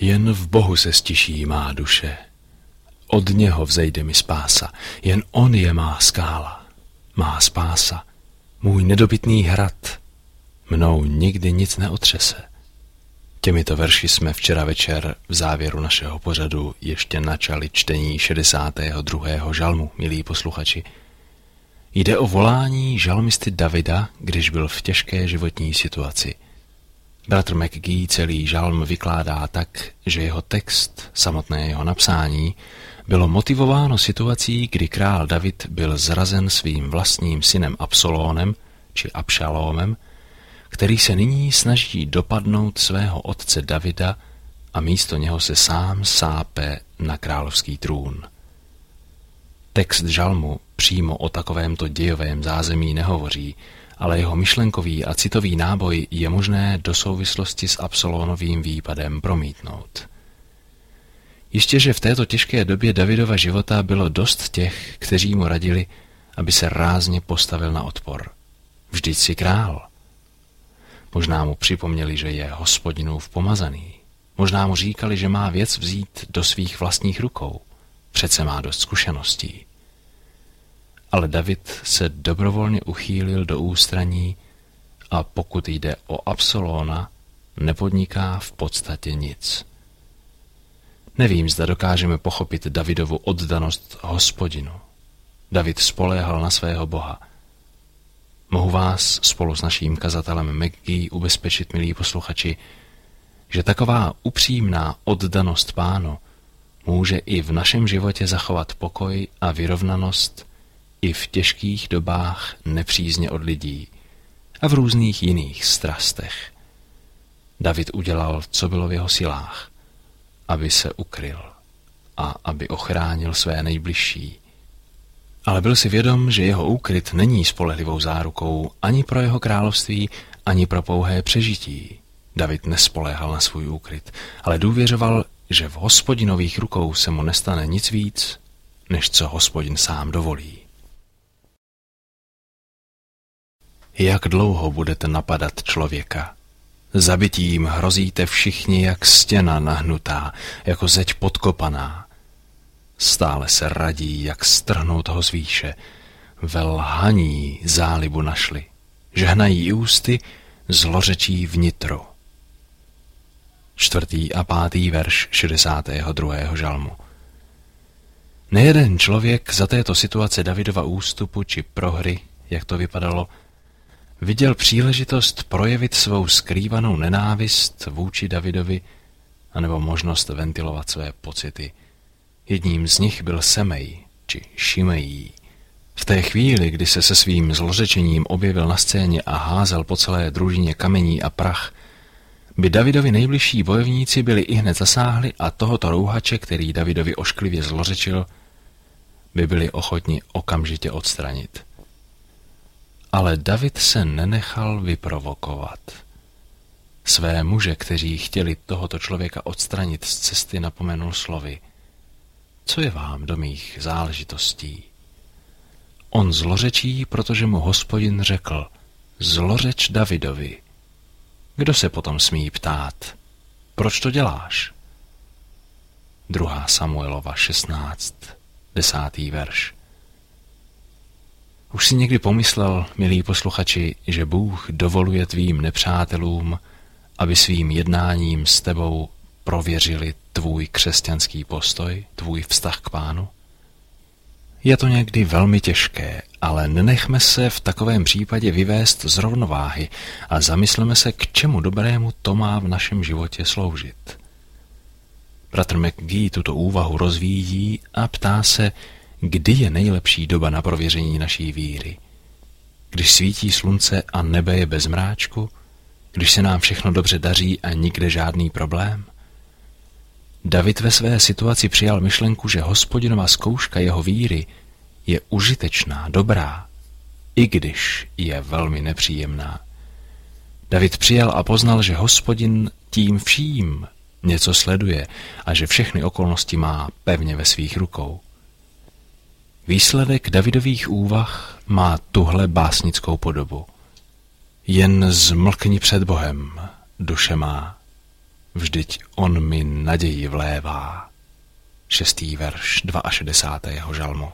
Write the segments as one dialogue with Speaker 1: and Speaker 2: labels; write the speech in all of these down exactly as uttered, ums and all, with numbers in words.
Speaker 1: Jen v Bohu se stiší má duše, od něho vzejde mi spása, jen on je má skála, má spása, můj nedobytný hrad, mnou nikdy nic neotřese. Těmito verši jsme včera večer v závěru našeho pořadu ještě načali čtení šedesátého druhého žalmu, milí posluchači. Jde o volání žalmisty Davida, když byl v těžké životní situaci. Bratr McGee celý žalm vykládá tak, že jeho text, samotné jeho napsání, bylo motivováno situací, kdy král David byl zrazen svým vlastním synem Absalónem, či Abšalómem, který se nyní snaží dopadnout svého otce Davida a místo něho se sám sápe na královský trůn. Text žalmu přímo o takovémto dějovém zázemí nehovoří, ale jeho myšlenkový a citový náboj je možné do souvislosti s Absalónovým výpadem promítnout. Jistě, že v této těžké době Davidova života bylo dost těch, kteří mu radili, aby se rázně postavil na odpor. Vždyť si král. Možná mu připomněli, že je Hospodinův pomazaný. Možná mu říkali, že má věc vzít do svých vlastních rukou. Přece má dost zkušeností. Ale David se dobrovolně uchýlil do ústraní a pokud jde o Absalóna, nepodniká v podstatě nic. Nevím, zda dokážeme pochopit Davidovu oddanost Hospodinu. David spoléhal na svého Boha. Mohu vás spolu s naším kazatelem McGee ubezpečit, milí posluchači, že taková upřímná oddanost Pánu může i v našem životě zachovat pokoj a vyrovnanost i v těžkých dobách nepřízně od lidí a v různých jiných strastech. David udělal, co bylo v jeho silách, aby se ukryl a aby ochránil své nejbližší. Ale byl si vědom, že jeho úkryt není spolehlivou zárukou ani pro jeho království, ani pro pouhé přežití. David nespoléhal na svůj úkryt, ale důvěřoval, že v Hospodinových rukou se mu nestane nic víc, než co Hospodin sám dovolí. Jak dlouho budete napadat člověka? Zabitím hrozíte všichni jak stěna nahnutá, jako zeď podkopaná. Stále se radí, jak strhnout ho z výše. Ve lhaní zálibu našli. Žehnají ústy, zlořečí vnitro. Čtvrtý a pátý verš šedesátého druhého žalmu. Nejeden člověk za této situace Davidova ústupu či prohry, jak to vypadalo, viděl příležitost projevit svou skrývanou nenávist vůči Davidovi anebo možnost ventilovat své pocity. Jedním z nich byl Semej, či Šimejí. V té chvíli, kdy se se svým zlořečením objevil na scéně a házel po celé družině kamení a prach, by Davidovi nejbližší bojovníci byli ihned zasáhli a tohoto rouhače, který Davidovi ošklivě zlořečil, by byli ochotni okamžitě odstranit. Ale David se nenechal vyprovokovat. Své muže, kteří chtěli tohoto člověka odstranit z cesty, napomenul slovy: Co je vám do mých záležitostí? On zlořečí, protože mu Hospodin řekl: Zlořeč Davidovi. Kdo se potom smí ptát: Proč to děláš? druhá Samuelova šestnáct, desátý verš. Už si někdy pomyslel, milí posluchači, že Bůh dovoluje tvým nepřátelům, aby svým jednáním s tebou prověřili tvůj křesťanský postoj, tvůj vztah k Pánu? Je to někdy velmi těžké, ale nenechme se v takovém případě vyvést z rovnováhy a zamysleme se, k čemu dobrému to má v našem životě sloužit. Bratr McGee tuto úvahu rozvíjí a ptá se, kdy je nejlepší doba na prověření naší víry. Když svítí slunce a nebe je bez mráčku? Když se nám všechno dobře daří a nikde žádný problém? David ve své situaci přijal myšlenku, že Hospodinova zkouška jeho víry je užitečná, dobrá, i když je velmi nepříjemná. David přijal a poznal, že Hospodin tím vším něco sleduje a že všechny okolnosti má pevně ve svých rukou. Výsledek Davidových úvah má tuhle básnickou podobu. Jen zmlkni před Bohem, duše má. vždyť on mi naději vlévá. Šestý verš šedesátého druhého žalmu.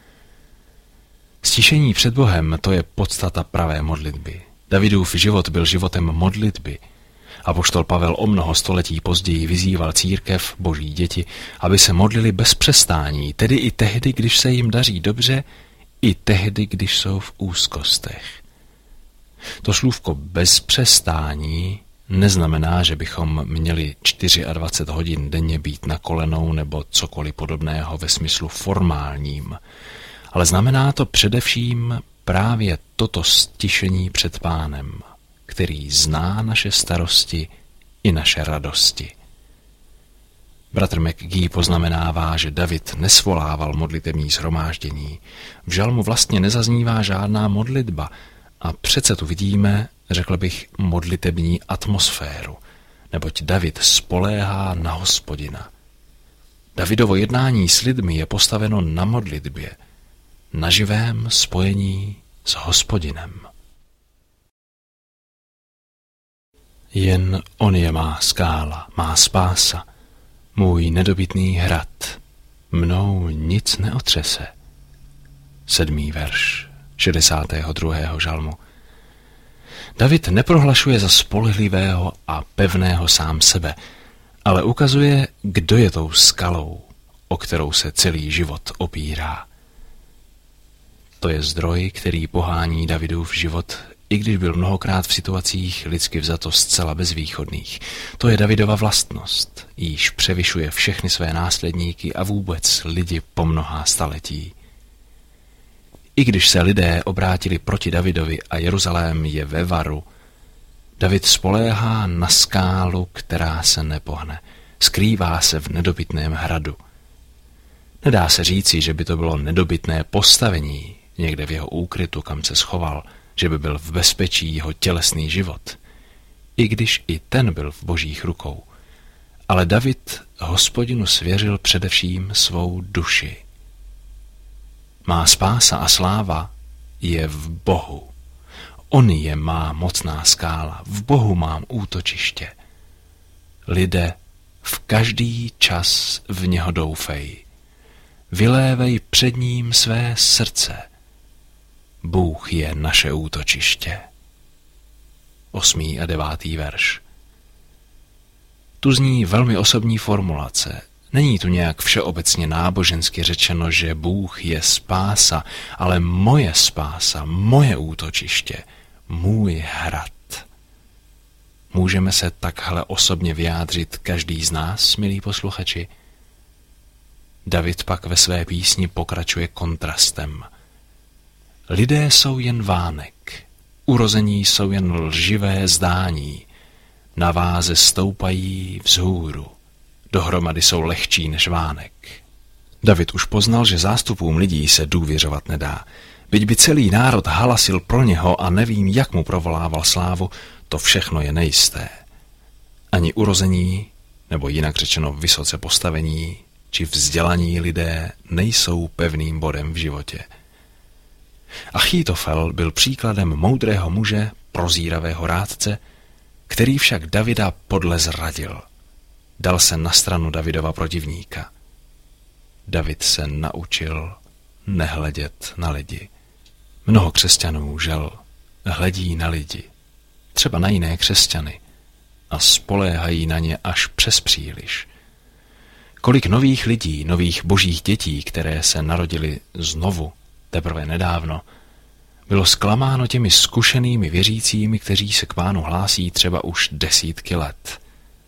Speaker 1: Stišení před Bohem, to je podstata pravé modlitby. Davidův život byl životem modlitby. Apoštol Pavel o mnoho století později vyzýval církev, boží děti, aby se modlili bez přestání, tedy i tehdy, když se jim daří dobře, i tehdy, když jsou v úzkostech. To slůvko bez přestání neznamená, že bychom měli dvacet čtyři hodin denně být na kolenou nebo cokoliv podobného ve smyslu formálním, ale znamená to především právě toto stišení před Pánem, který zná naše starosti i naše radosti. Bratr McGee poznamenává, že David nesvolával modlitební shromáždění. V žalmu vlastně nezaznívá žádná modlitba a přece tu vidíme, řekl bych, modlitební atmosféru, neboť David spoléhá na Hospodina. Davidovo jednání s lidmi je postaveno na modlitbě, na živém spojení s Hospodinem. Jen on je má skála, má spása, můj nedobytný hrad, mnou nic neotřese. Sedmý verš šedesátého druhého žalmu. David neprohlašuje za spolehlivého a pevného sám sebe, ale ukazuje, kdo je tou skalou, o kterou se celý život opírá. To je zdroj, který pohání Davidův život, i když byl mnohokrát v situacích lidsky vzato zcela bezvýchodných. To je Davidova vlastnost, jíž převyšuje všechny své následníky a vůbec lidi po mnohá staletí. I když se lidé obrátili proti Davidovi a Jeruzalém je ve varu, David spoléhá na skálu, která se nepohne. Skrývá se v nedobytném hradu. Nedá se říci, že by to bylo nedobytné postavení někde v jeho úkrytu, kam se schoval, že by byl v bezpečí jeho tělesný život, i když i ten byl v božích rukou. Ale David Hospodinu svěřil především svou duši. Má spása a sláva je v Bohu. On je má mocná skála, v Bohu mám útočiště. Lidé, v každý čas v něho doufej. Vylévej před ním své srdce. Bůh je naše útočiště. Osmý a devátý verš. Tu zní velmi osobní formulace. Není tu nějak všeobecně nábožensky řečeno, že Bůh je spása, ale moje spása, moje útočiště, můj hrad. Můžeme se takhle osobně vyjádřit každý z nás, milí posluchači? David pak ve své písni pokračuje kontrastem. Lidé jsou jen vánek, urození jsou jen lživé zdání, na váze stoupají vzhůru, dohromady jsou lehčí než vánek. David už poznal, že zástupům lidí se důvěřovat nedá. Byť by celý národ halasil pro něho a nevím, jak mu provolával slávu, to všechno je nejisté. Ani urození, nebo jinak řečeno vysoce postavení, či vzdělaní lidé nejsou pevným bodem v životě. Achítofel byl příkladem moudrého muže, prozíravého rádce, který však Davida podle zradil. Dal se na stranu Davidova protivníka. David se naučil nehledět na lidi. Mnoho křesťanů, žel, hledí na lidi, třeba na jiné křesťany, a spoléhají na ně až přes příliš. Kolik nových lidí, nových božích dětí, které se narodili znovu, teprve nedávno, bylo zklamáno těmi zkušenými věřícími, kteří se k Pánu hlásí třeba už desítky let.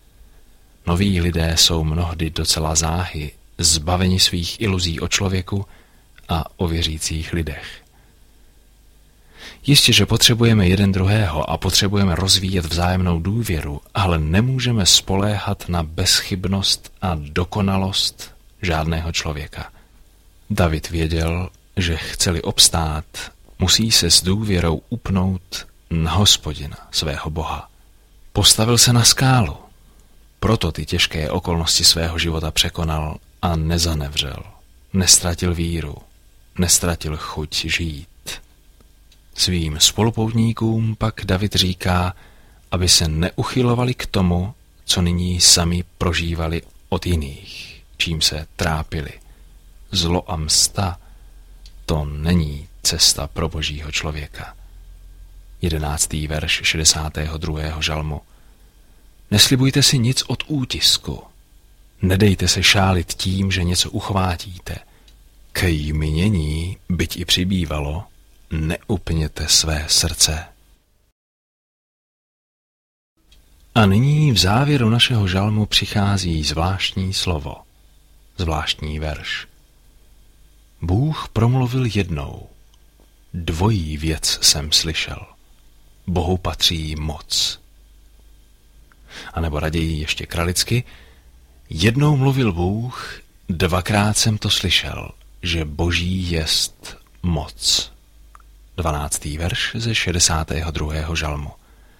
Speaker 1: Noví lidé jsou mnohdy docela záhy, zbaveni svých iluzí o člověku a o věřících lidech. Jistě, že potřebujeme jeden druhého a potřebujeme rozvíjet vzájemnou důvěru, ale nemůžeme spoléhat na bezchybnost a dokonalost žádného člověka. David věděl, že chce-li obstát, musí se s důvěrou upnout na Hospodina, svého Boha. Postavil se na skálu, proto ty těžké okolnosti svého života překonal a nezanevřel, nestratil víru, nestratil chuť žít. Svým spolupoutníkům pak David říká, aby se neuchylovali k tomu, co nyní sami prožívali od jiných, čím se trápili. Zlo a msta, to není cesta pro božího člověka. Jedenáctý verš šedesátého druhého žalmu. Neslibujte si nic od útisku. Nedejte se šálit tím, že něco uchvátíte. K jmění, byť i přibývalo, neupněte své srdce. A nyní v závěru našeho žalmu přichází zvláštní slovo, zvláštní verš. Bůh promluvil jednou. Dvojí věc jsem slyšel. Bohu patří moc. A nebo raději ještě kralicky. Jednou mluvil Bůh, dvakrát jsem to slyšel, že boží jest moc. Dvanáctý verš ze šedesátého druhého žalmu.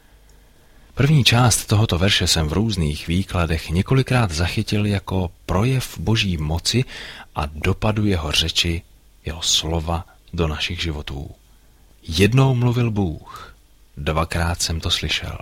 Speaker 1: První část tohoto verše jsem v různých výkladech několikrát zachytil jako projev boží moci a dopadu jeho řeči, jeho slova do našich životů. Jednou mluvil Bůh, dvakrát jsem to slyšel.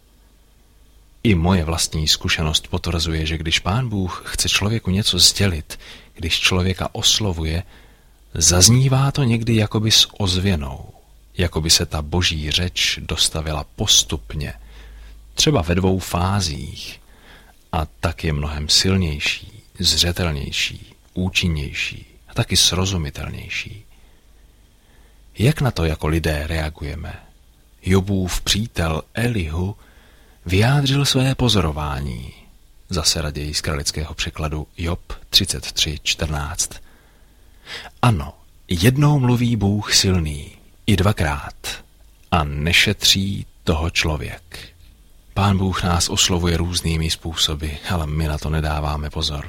Speaker 1: I moje vlastní zkušenost potvrzuje, že když Pán Bůh chce člověku něco sdělit, když člověka oslovuje, zaznívá to někdy jakoby s ozvěnou, jakoby se ta boží řeč dostavila postupně, třeba ve dvou fázích, a tak je mnohem silnější, zřetelnější, účinnější a taky srozumitelnější. Jak na to jako lidé reagujeme? Jobův přítel Elihu vyjádřil své pozorování, zase raději z kralického překladu Job třicet tři čtrnáct. Ano, jednou mluví Bůh silný, i dvakrát, a nešetří toho člověk. Pán Bůh nás oslovuje různými způsoby, ale my na to nedáváme pozor.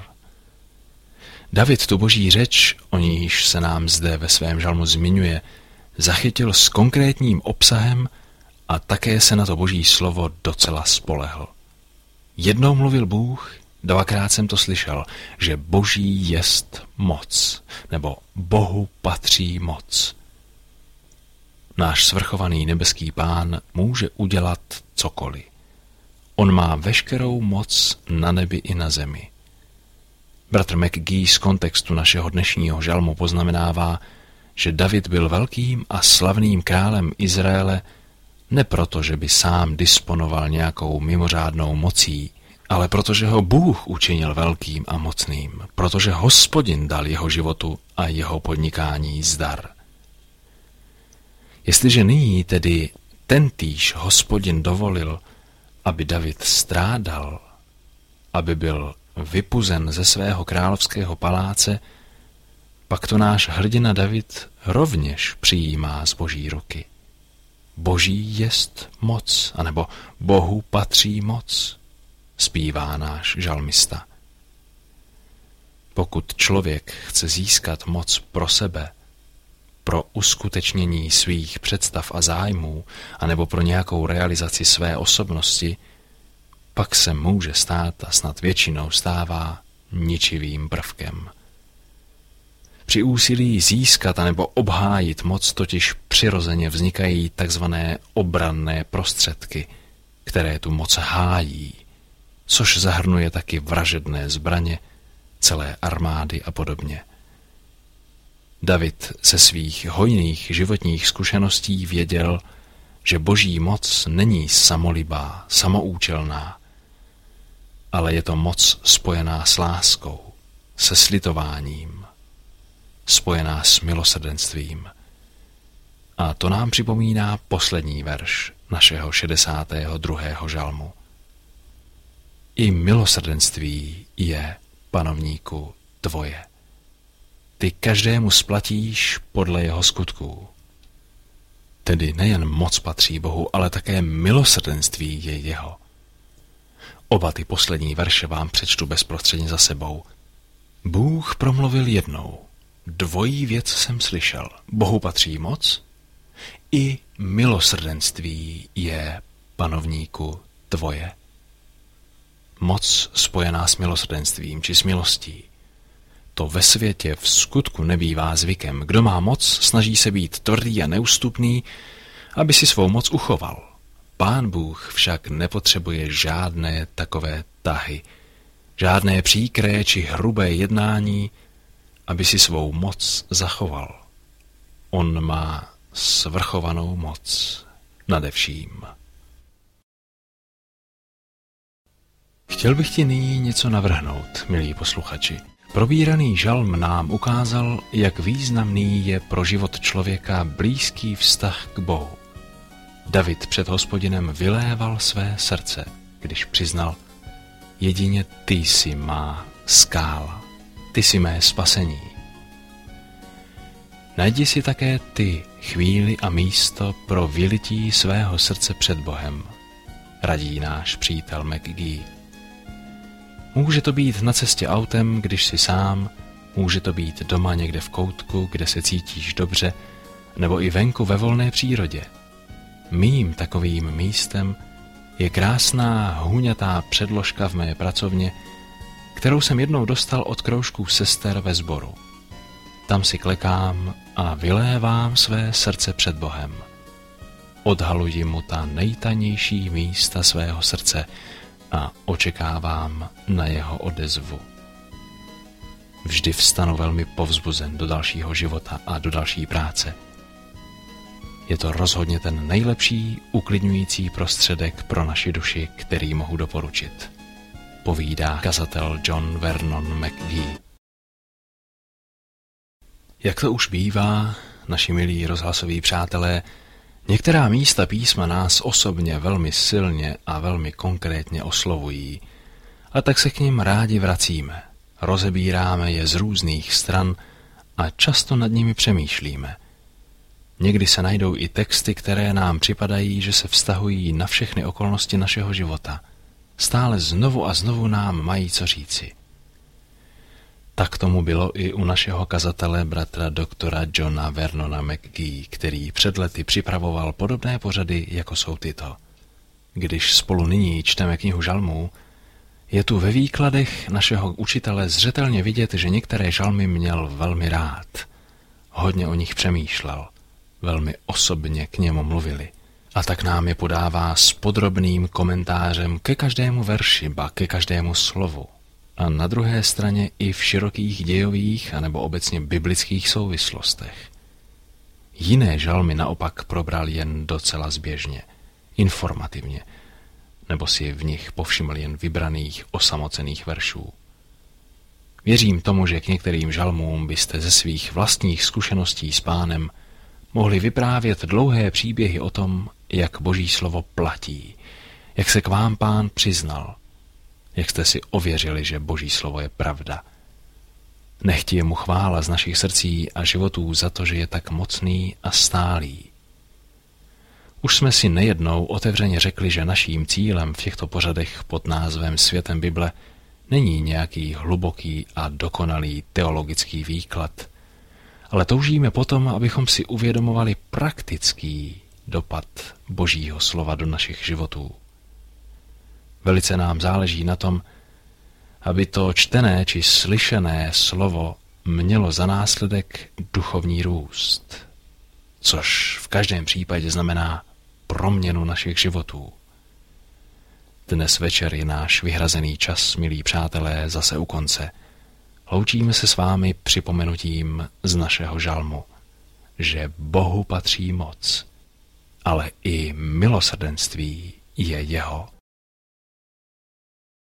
Speaker 1: David tu boží řeč, o níž se nám zde ve svém žalmu zmiňuje, zachytil s konkrétním obsahem a také se na to boží slovo docela spolehl. Jednou mluvil Bůh, dvakrát jsem to slyšel, že boží jest moc, nebo Bohu patří moc. Náš svrchovaný nebeský Pán může udělat cokoliv. On má veškerou moc na nebi i na zemi. Bratr McGee z kontextu našeho dnešního žalmu poznamenává, že David byl velkým a slavným králem Izraele ne proto, že by sám disponoval nějakou mimořádnou mocí, ale protože ho Bůh učinil velkým a mocným, protože Hospodin dal jeho životu a jeho podnikání zdar. Jestliže nyní tedy tentýž Hospodin dovolil, aby David strádal, aby byl vypuzen ze svého královského paláce, pak to náš hrdina David rovněž přijímá z boží ruky. Boží jest moc, anebo Bohu patří moc, zpívá náš žalmista. Pokud člověk chce získat moc pro sebe, pro uskutečnění svých představ a zájmů, anebo pro nějakou realizaci své osobnosti, pak se může stát a snad většinou stává ničivým prvkem. Při úsilí získat anebo obhájit moc totiž přirozeně vznikají takzvané obranné prostředky, které tu moc hájí, což zahrnuje taky vražedné zbraně, celé armády a podobně. David ze svých hojných životních zkušeností věděl, že boží moc není samolibá, samoúčelná, ale je to moc spojená s láskou, se slitováním, spojená s milosrdenstvím. A to nám připomíná poslední verš našeho šedesátého druhého žalmu. I milosrdenství je, panovníku, tvoje. Ty každému splatíš podle jeho skutků. Tedy nejen moc patří Bohu, ale také milosrdenství je jeho. Oba ty poslední verše vám přečtu bezprostředně za sebou. Bůh promluvil jednou. Dvojí věc jsem slyšel. Bohu patří moc, i milosrdenství je, panovníku, tvoje. Moc spojená s milosrdenstvím či s milostí. To ve světě v skutku nebývá zvykem. Kdo má moc, snaží se být tvrdý a neústupný, aby si svou moc uchoval. Pán Bůh však nepotřebuje žádné takové tahy, žádné příkré či hrubé jednání, aby si svou moc zachoval. On má svrchovanou moc nade vším. Chtěl bych ti nyní něco navrhnout, milí posluchači. Probíraný žalm nám ukázal, jak významný je pro život člověka blízký vztah k Bohu. David před Hospodinem vyléval své srdce, když přiznal: jedině ty jsi má skála, ty jsi mé spasení. Najdi si také ty chvíli a místo pro vylití svého srdce před Bohem, radí náš přítel McGee. Může to být na cestě autem, když jsi sám, může to být doma někde v koutku, kde se cítíš dobře, nebo i venku ve volné přírodě. Mým takovým místem je krásná huňatá předložka v mé pracovně, kterou jsem jednou dostal od kroužků sester ve sboru. Tam si klekám a vylévám své srdce před Bohem. Odhaluji mu ta nejtajnější místa svého srdce a očekávám na jeho odezvu. Vždy vstanu velmi povzbuzen do dalšího života a do další práce. Je to rozhodně ten nejlepší uklidňující prostředek pro naši duši, který mohu doporučit, povídá kazatel John Vernon McGee. Jak to už bývá, naši milí rozhlasoví přátelé, některá místa písma nás osobně velmi silně a velmi konkrétně oslovují, a tak se k nim rádi vracíme, rozebíráme je z různých stran a často nad nimi přemýšlíme. Někdy se najdou i texty, které nám připadají, že se vztahují na všechny okolnosti našeho života. Stále znovu a znovu nám mají co říci. Tak tomu bylo i u našeho kazatele bratra doktora Johna Vernona McGee, který před lety připravoval podobné pořady, jako jsou tyto. Když spolu nyní čteme knihu žalmů, je tu ve výkladech našeho učitele zřetelně vidět, že některé žalmy měl velmi rád. Hodně o nich přemýšlel, velmi osobně k němu mluvili. A tak nám je podává s podrobným komentářem ke každému verši, ba ke každému slovu. A na druhé straně i v širokých dějových anebo obecně biblických souvislostech. Jiné žalmy naopak probral jen docela zběžně, informativně, nebo si v nich povšiml jen vybraných osamocených veršů. Věřím tomu, že k některým žalmům byste ze svých vlastních zkušeností s Pánem mohli vyprávět dlouhé příběhy o tom, jak Boží slovo platí, jak se k vám Pán přiznal, jak jste si ověřili, že Boží slovo je pravda. Nechť je mu chvála z našich srdcí a životů za to, že je tak mocný a stálý. Už jsme si nejednou otevřeně řekli, že naším cílem v těchto pořadech pod názvem Světem Bible není nějaký hluboký a dokonalý teologický výklad, ale toužíme potom, abychom si uvědomovali praktický dopad Božího slova do našich životů. Velice nám záleží na tom, aby to čtené či slyšené slovo mělo za následek duchovní růst, což v každém případě znamená proměnu našich životů. Dnes večer je náš vyhrazený čas, milí přátelé, zase u konce. Loučíme se s vámi připomenutím z našeho žalmu, že Bohu patří moc, ale i milosrdenství je jeho.